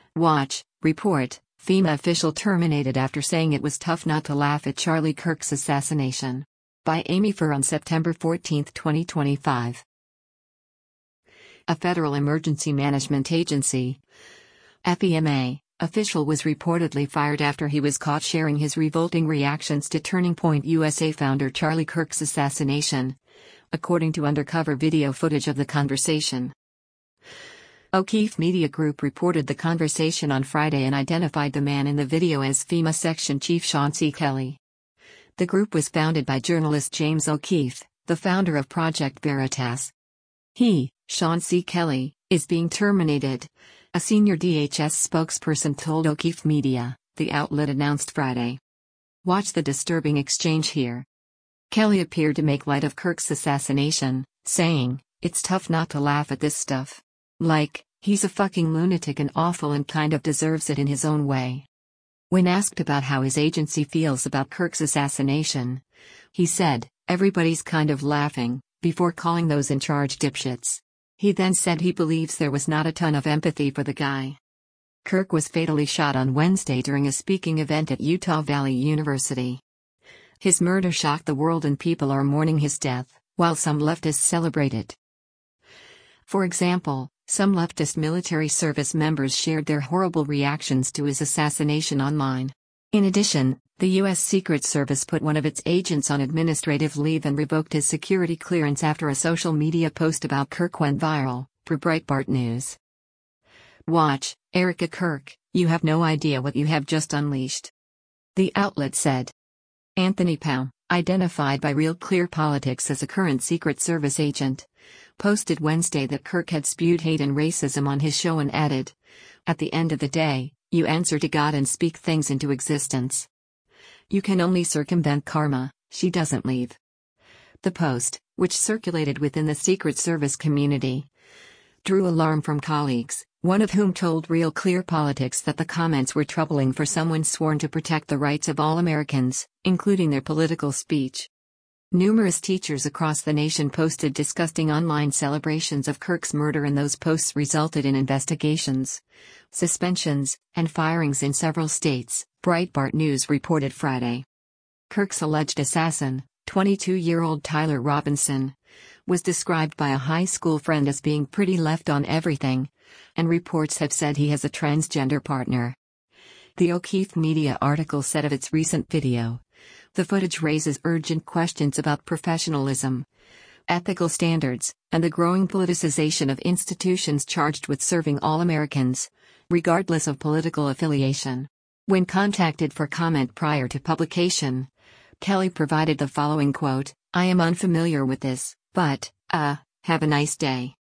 Watch, report, FEMA official terminated after saying it was tough not to laugh at Charlie Kirk's assassination. By Amy Furr on September 14, 2025. A Federal Emergency Management Agency (FEMA) official was reportedly fired after he was caught sharing his revolting reactions to Turning Point USA founder Charlie Kirk's assassination, according to undercover video footage of the conversation. O'Keefe Media Group reported the conversation on Friday and identified the man in the video as FEMA Section Chief Sean C. Kelly. The group was founded by journalist James O'Keefe, the founder of Project Veritas. He, Sean C. Kelly, is being terminated, a senior DHS spokesperson told O'Keefe Media, the outlet announced Friday. Watch the disturbing exchange here. Kelly appeared to make light of Kirk's assassination, saying, "It's tough not to laugh at this stuff. Like, he's a fucking lunatic and awful and kind of deserves it in his own way." When asked about how his agency feels about Kirk's assassination, he said, "Everybody's kind of laughing," before calling those in charge dipshits. He then said he believes there was not a ton of empathy for the guy. Kirk was fatally shot on Wednesday during a speaking event at Utah Valley University. His murder shocked the world and people are mourning his death, while some leftists celebrate it. For example, some leftist military service members shared their horrible reactions to his assassination online. In addition, the U.S. Secret Service put one of its agents on administrative leave and revoked his security clearance after a social media post about Kirk went viral, per Breitbart News. Watch, Erica Kirk, you have no idea what you have just unleashed. The outlet said. Anthony Pow, identified by Real Clear Politics as a current Secret Service agent, posted Wednesday that Kirk had spewed hate and racism on his show and added, "At the end of the day, you answer to God and speak things into existence. You can only circumvent karma, she doesn't leave." The post, which circulated within the Secret Service community, drew alarm from colleagues, one of whom told Real Clear Politics that the comments were troubling for someone sworn to protect the rights of all Americans, including their political speech. Numerous teachers across the nation posted disgusting online celebrations of Kirk's murder, and those posts resulted in investigations, suspensions, and firings in several states, Breitbart News reported Friday. Kirk's alleged assassin, 22-year-old Tyler Robinson, was described by a high school friend as being pretty left on everything, and reports have said he has a transgender partner. The O'Keefe Media article said of its recent video, "The footage raises urgent questions about professionalism, ethical standards, and the growing politicization of institutions charged with serving all Americans, regardless of political affiliation." When contacted for comment prior to publication, Kelly provided the following quote, "I am unfamiliar with this, but, have a nice day."